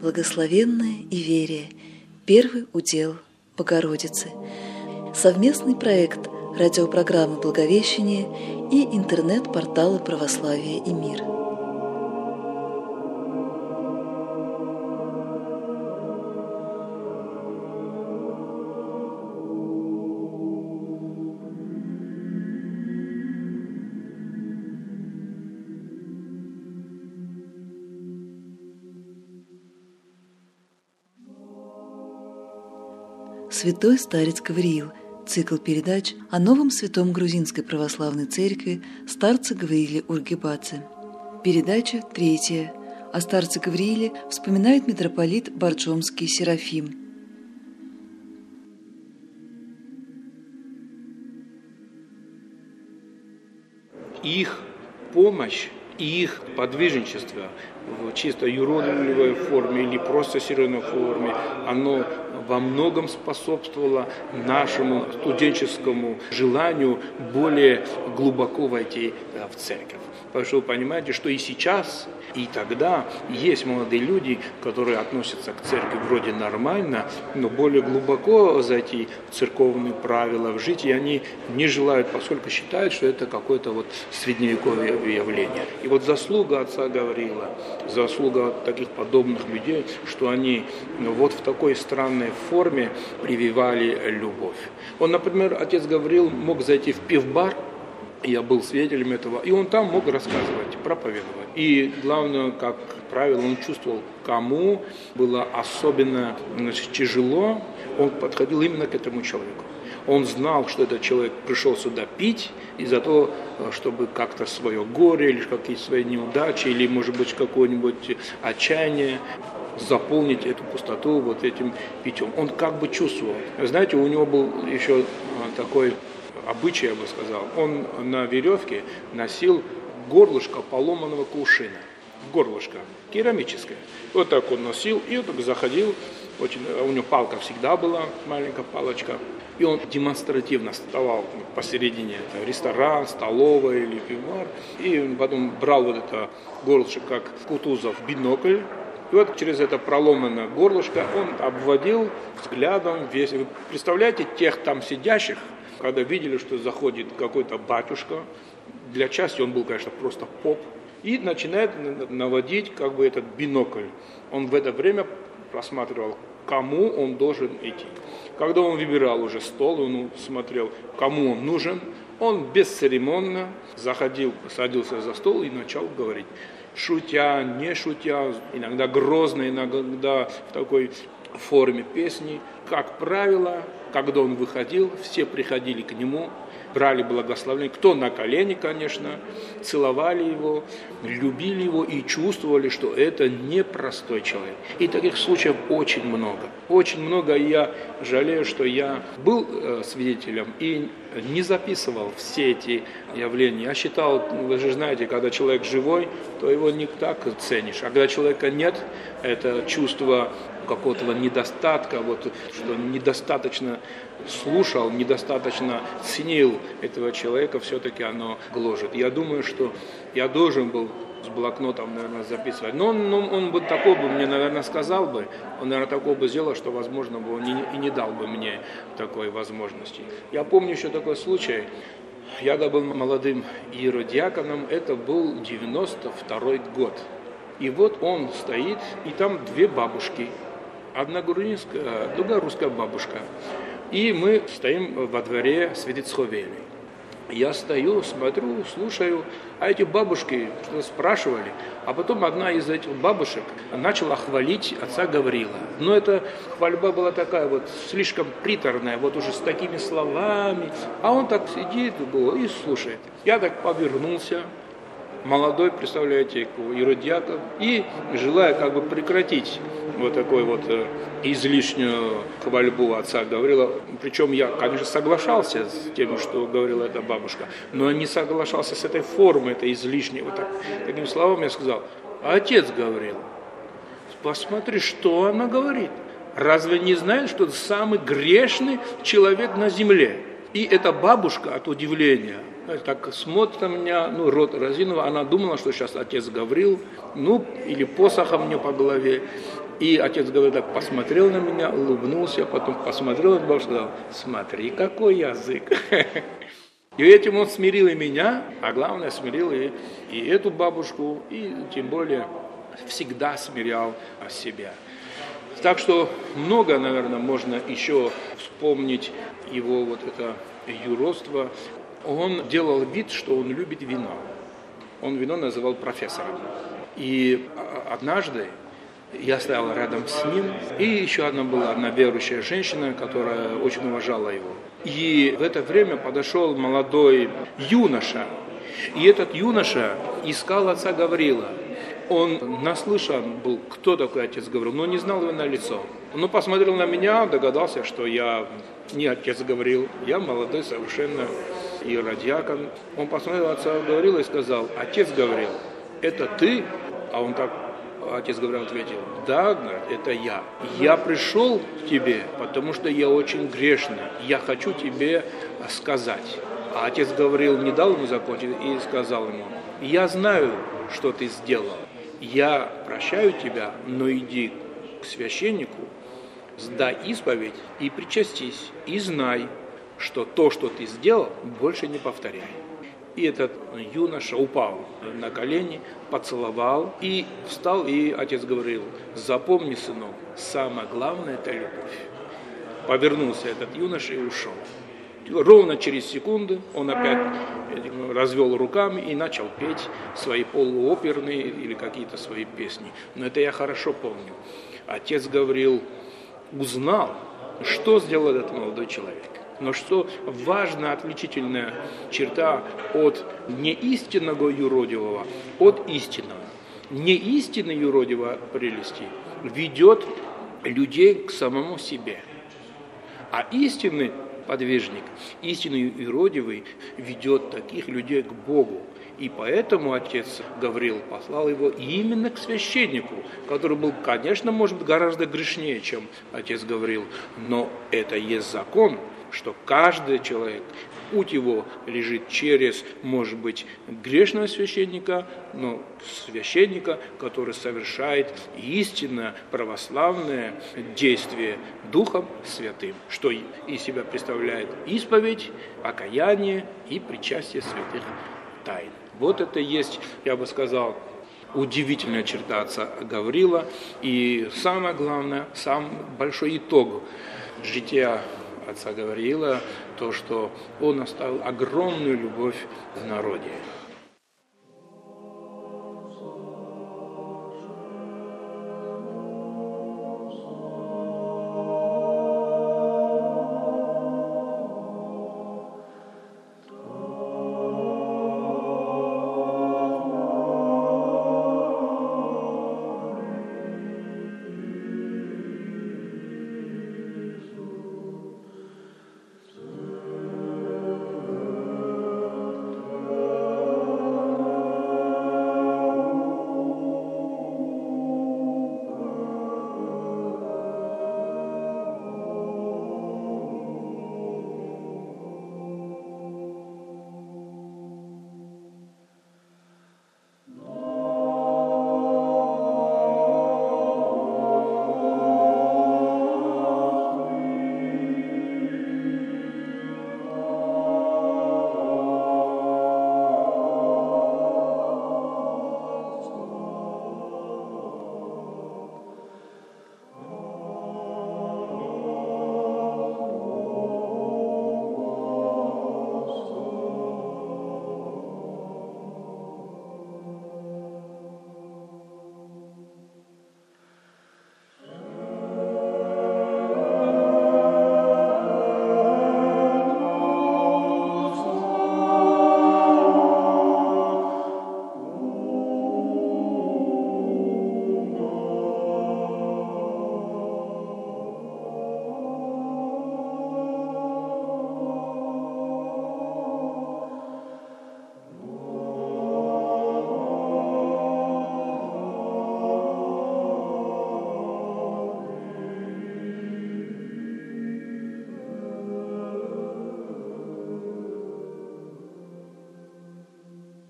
Благословенное и верие. Первый удел Богородицы. Совместный проект радиопрограммы «Благовещение» и интернет-портала «Православие и мир». Святой старец Гавриил. Цикл передач о новом святом грузинской православной церкви старце Гаврииле Ургебадзе. Передача 3. О старце Гаврииле вспоминает митрополит Борджомский Серафим. Их помощь и их подвижничество в чисто юродивой форме или просто серьезной форме, оно во многом способствовало нашему студенческому желанию более глубоко войти в церковь. Потому что вы понимаете, что и сейчас, и тогда есть молодые люди, которые относятся к церкви вроде нормально, но более глубоко зайти в церковные правила, в житие они не желают, поскольку считают, что это какое-то вот средневековое явление. И вот заслуга отца Гавриила, заслуга таких подобных людей, что они вот в такой странной форме прививали любовь. Он, например, отец Гавриил мог зайти в пивбар, я был свидетелем этого, и он там мог рассказывать, проповедовать. И главное, как правило, он чувствовал, кому было особенно тяжело, он подходил именно к этому человеку. Он знал, что этот человек пришел сюда пить из-за того, чтобы как-то свое горе, или какие-то свои неудачи, или, может быть, какое-нибудь отчаяние заполнить эту пустоту вот этим питьем. Он как бы чувствовал. Знаете, у него был еще такой обычай, я бы сказал. Он на веревке носил горлышко поломанного кувшина. Горлышко керамическое. Вот так он носил и вот так заходил. У него палка всегда была, маленькая палочка. И он демонстративно вставал посередине, это ресторан, столовая или пивбар. И потом брал вот это горлышко, как Кутузов, бинокль. И вот через это проломанное горлышко он обводил взглядом весь. Вы представляете тех там сидящих, когда видели, что заходит какой-то батюшка, для части он был, конечно, просто поп, и начинает наводить как бы этот бинокль. Он в это время просматривал, кому он должен идти. Когда он выбирал уже стол, он смотрел, кому он нужен, он бесцеремонно заходил, садился за стол и начал говорить. Шутя, не шутя, иногда грозно, иногда в такой форме песни. Как правило, когда он выходил, все приходили к нему, брали благословение, кто на колени, конечно, целовали его, любили его и чувствовали, что это непростой человек. И таких случаев очень много. Очень много, и я жалею, что я был свидетелем и не записывал все эти явления. Я считал, вы же знаете, когда человек живой, то его не так ценишь. А когда человека нет, это чувство какого-то недостатка, вот, что недостаточно слушал, недостаточно ценил этого человека, все-таки оно гложет. Я думаю, что я должен был с блокнотом, наверное, записывать. Но он бы такого бы мне, наверное, сказал бы, он, наверное, такого бы сделал, что, возможно, бы он и не дал бы мне такой возможности. Я помню еще такой случай. Я когда был молодым иеродиаконом, это был 92-й год. И вот он стоит, и там две бабушки. Одна грузинская, другая русская бабушка. И мы стоим во дворе Святицховели. Я стою, смотрю, слушаю, а эти бабушки что-то спрашивали. А потом одна из этих бабушек начала хвалить отца Гавриила. Но эта хвальба была такая вот слишком приторная, вот уже с такими словами. А он так сидит и слушает. Я так повернулся. Молодой, представляете, иеродиакон, и желая как бы прекратить вот такой вот излишнюю хвальбу отца Гавриила. Причем я, конечно, соглашался с тем, что говорила эта бабушка, но не соглашался с этой формой, этой излишней. Вот такими словами я сказал: отец Гавриил, посмотри, что она говорит. Разве не знает, что это самый грешный человек на земле? И эта бабушка от удивления так смотрит на меня, рот разинул, она думала, что сейчас отец Гавриил, или посохом мне по голове. И отец говорит, так посмотрел на меня, улыбнулся, потом посмотрел на бабушку и сказал, смотри, какой язык. И этим он смирил и меня, а главное, смирил и эту бабушку, и тем более всегда смирял себя. Так что много, наверное, можно еще вспомнить его вот это юродство. Он делал вид, что он любит вино. Он вино называл профессором. И однажды я стоял рядом с ним, и еще одна верующая женщина, которая очень уважала его. И в это время подошел молодой юноша, и этот юноша искал отца Гавриила. Он наслышан был, кто такой отец Гавриил, но не знал его на лицо. Он посмотрел на меня, догадался, что я не отец Гавриил, я молодой совершенно иеродиакон. Он посмотрел на отца Гавриила и сказал, отец Гавриил, это ты? А он так, отец Гавриил ответил, да, говорит, это я. Я пришел к тебе, потому что я очень грешный, я хочу тебе сказать. А отец Гавриил не дал ему закончить и сказал ему, я знаю, что ты сделал. Я прощаю тебя, но иди к священнику, сдай исповедь и причастись, и знай, что то, что ты сделал, больше не повторяй. И этот юноша упал на колени, поцеловал и встал, и отец говорил, запомни, сынок, самое главное – это любовь. Повернулся этот юноша и ушел. Ровно через секунду он опять развел руками и начал петь свои полуоперные или какие-то свои песни. Но это я хорошо помню. Отец Гавриил узнал, что сделал этот молодой человек. Но что важная отличительная черта от неистинного юродивого, от истинного. Неистинный юродивого прелести ведет людей к самому себе. А истинный подвижник, истинный юродивый ведет таких людей к Богу. И поэтому отец Гавриил послал его именно к священнику, который был, конечно, может быть, гораздо грешнее, чем отец Гавриил, но это есть закон, что каждый человек, путь его лежит через, может быть, грешного священника, но священника, который совершает истинно православное действие Духом Святым, что из себя представляет исповедь, покаяние и причастие святых тайн. Вот это есть, я бы сказал, удивительная черта отца Гавриила. И самое главное, самый большой итог жития отца Гавриила, то, что он оставил огромную любовь в народе.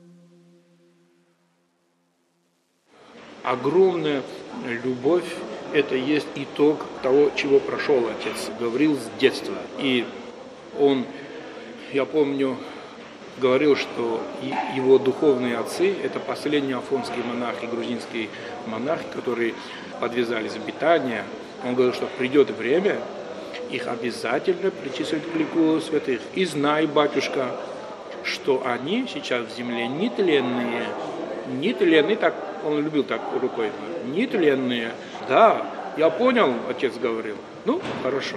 Огромная любовь это есть итог того, чего прошел отец Гавриил с детства. И он, я помню, говорил, что его духовные отцы – это последние афонские монахи, грузинские монахи, которые подвязались в Бетания. Он говорил, что придет время, их обязательно причислят к лику святых. И знай, батюшка, что они сейчас в земле нетленные, так он любил так рукой, нетленные. Да, я понял, отец говорил. Ну, хорошо.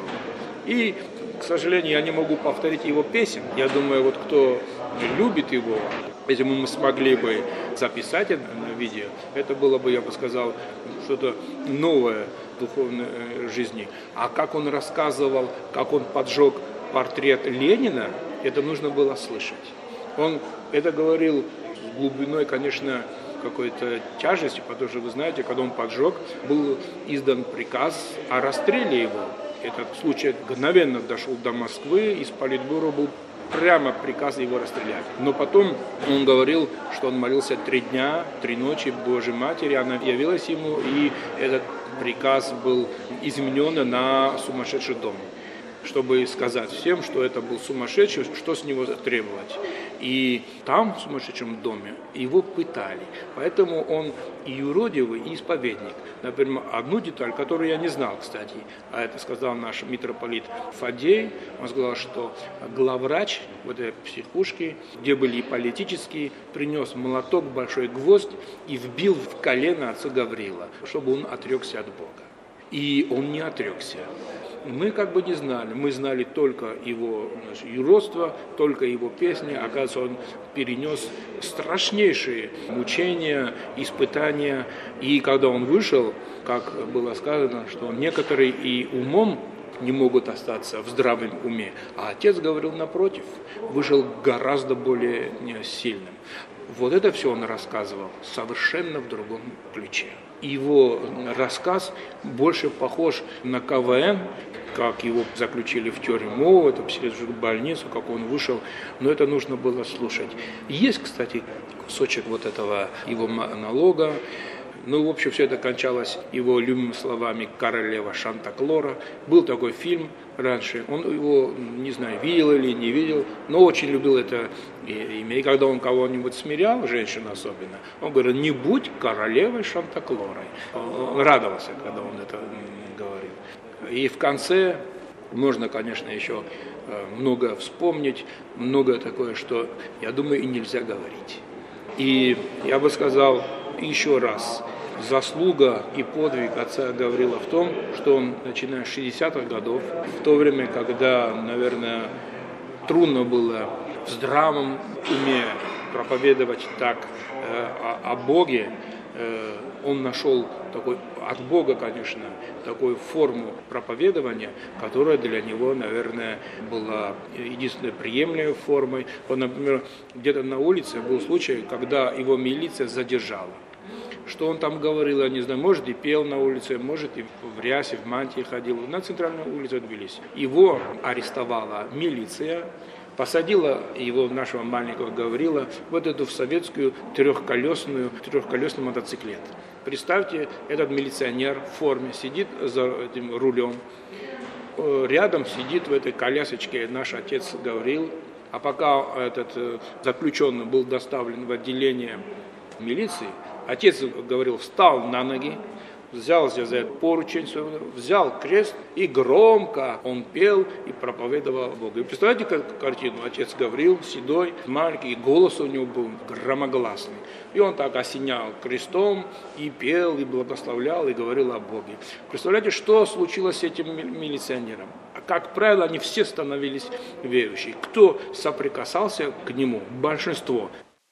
И, к сожалению, я не могу повторить его песен. Я думаю, вот кто любит его, если бы мы смогли бы записать это на видео, это было бы, я бы сказал, что-то новое в духовной жизни. А как он рассказывал, как он поджег портрет Ленина, это нужно было слышать. Он это говорил с глубиной, конечно, какой-то тяжести, потому что, вы знаете, когда он поджег, был издан приказ о расстреле его. Этот случай мгновенно дошел до Москвы, из Политбюро был прямо приказ его расстрелять. Но потом он говорил, что он молился 3 дня, 3 ночи Божьей Матери, она явилась ему, и этот приказ был изменен на сумасшедший дом, чтобы сказать всем, что это был сумасшедший, что с него требовать. И там, в сумасшедшем доме, его пытали. Поэтому он и юродивый, и исповедник. Например, одну деталь, которую я не знал, кстати, а это сказал наш митрополит Фадей, он сказал, что главврач в этой психушке, где были и политические, принес молоток, большой гвоздь и вбил в колено отца Гавриила, чтобы он отрекся от Бога. И он не отрекся. Мы как бы не знали, мы знали только его юродство, только его песни. Оказывается, он перенес страшнейшие мучения, испытания. И когда он вышел, как было сказано, что некоторые и умом не могут остаться в здравом уме. А отец говорил напротив, вышел гораздо более сильным. Вот это все он рассказывал совершенно в другом ключе. Его рассказ больше похож на КВН, как его заключили в тюрьму, это в больницу, как он вышел, но это нужно было слушать. Есть, кстати, кусочек вот этого его монолога. Ну, в общем, все это кончалось его любимыми словами «Королева Шанта-Клора». Был такой фильм раньше, он его, не знаю, видел или не видел, но очень любил это имя. И когда он кого-нибудь смирял, женщину особенно, он говорил: «Не будь королевой Шанта-Клорой». Он радовался, когда он это говорил. И в конце можно, конечно, еще много вспомнить, многое такое, что, я думаю, и нельзя говорить. И я бы сказал еще раз, заслуга и подвиг отца Гавриила в том, что он, начиная с 60-х годов, в то время, когда, наверное, трудно было в здравом уме проповедовать так о Боге, он нашел такой, от Бога, конечно, такую форму проповедования, которая для него, наверное, была единственной приемлемой формой. Вот, например, где-то на улице был случай, когда его милиция задержала. Что он там говорил, я не знаю, может и пел на улице, может и в рясе, в мантии ходил. На центральную улицу Тбилиси. Его арестовала милиция, посадила его, нашего маленького Гавриила, вот эту в советскую трехколесный мотоциклет. Представьте, этот милиционер в форме сидит за этим рулем, рядом сидит в этой колясочке наш отец Гавриил, а пока этот заключенный был доставлен в отделение милиции, отец Гавриил встал на ноги, взялся за этот поручень, взял крест и громко он пел и проповедовал Бога. И представляете картину? Отец Гавриил, седой, маленький, и голос у него был громогласный. И он так осенял крестом и пел, и благословлял, и говорил о Боге. Представляете, что случилось с этим милиционером? Как правило, они все становились верующие. Кто соприкасался к нему? Большинство.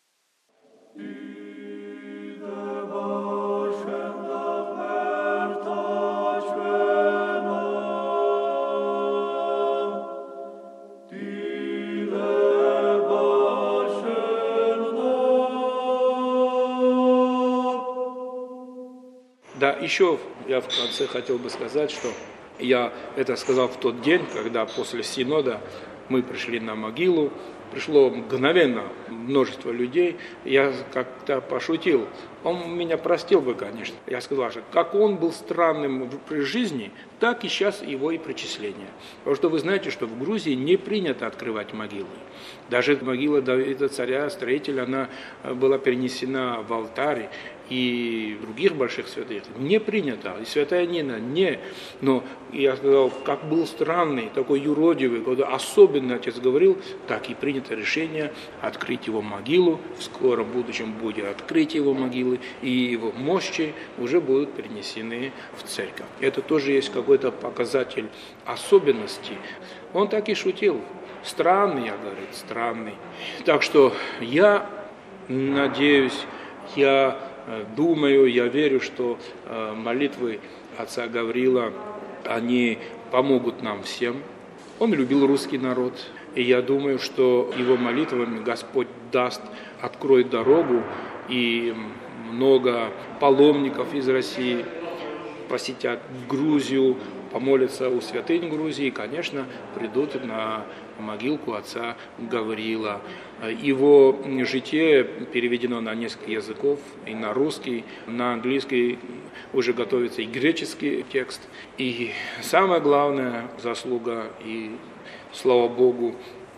Да, еще я в конце хотел бы сказать, что я это сказал в тот день, когда после Синода мы пришли на могилу, пришло мгновенно множество людей. Я как-то пошутил. Он меня простил бы, конечно. Я сказал, что как он был странным при жизни, так и сейчас его и причисление. Потому что вы знаете, что в Грузии не принято открывать могилы. Даже могила Давида, царя, строителя, она была перенесена в алтарь, и других больших святых не принято, и святая Нина не. Но я сказал, как был странный, такой юродивый, когда особенно отец говорил, так и принято решение открыть его могилу, в скором будущем будет открыть его могилы, и его мощи уже будут перенесены в церковь. Это тоже есть какой-то показатель особенности. Он так и шутил. Странный, я говорю, странный. Так что я надеюсь, я думаю, я верю, что молитвы отца Гавриила, они помогут нам всем. Он любил русский народ, и я думаю, что его молитвами Господь откроет дорогу, и много паломников из России посетят Грузию, помолятся у святынь Грузии, и, конечно, придут на могилку отца Гавриила. Его житие переведено на несколько языков, и на русский, на английский уже готовится и греческий текст. И самая главная заслуга, и слава Богу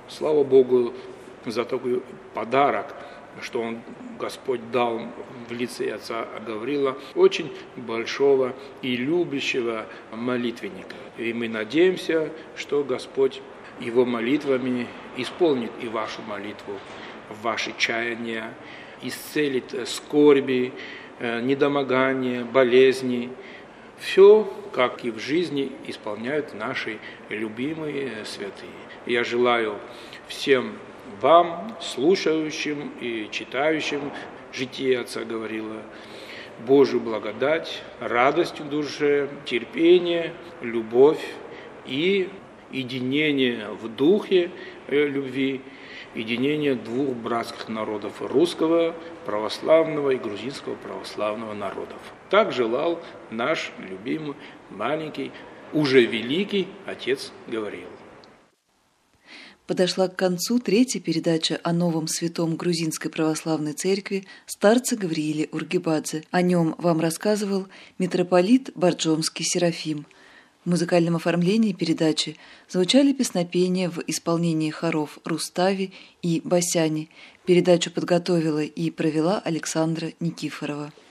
за такой подарок, что Господь дал в лице отца Гавриила, очень большого и любящего молитвенника. И мы надеемся, что Господь его молитвами исполнит и вашу молитву, ваши чаяния, исцелит скорби, недомогания, болезни. Все, как и в жизни, исполняют наши любимые святые. Я желаю всем вам, слушающим и читающим житие отца Гавриила, Божию благодать, радость в душе, терпение, любовь и единение в духе любви, единение двух братских народов, русского православного и грузинского православного народов. Так желал наш любимый, маленький, уже великий отец Гавриил. Подошла к концу третья передача о новом святом Грузинской православной церкви старце Гаврииле Ургибадзе. О нем вам рассказывал митрополит Борджомский Серафим. В музыкальном оформлении передачи звучали песнопения в исполнении хоров Рустави и Басяни. Передачу подготовила и провела Александра Никифорова.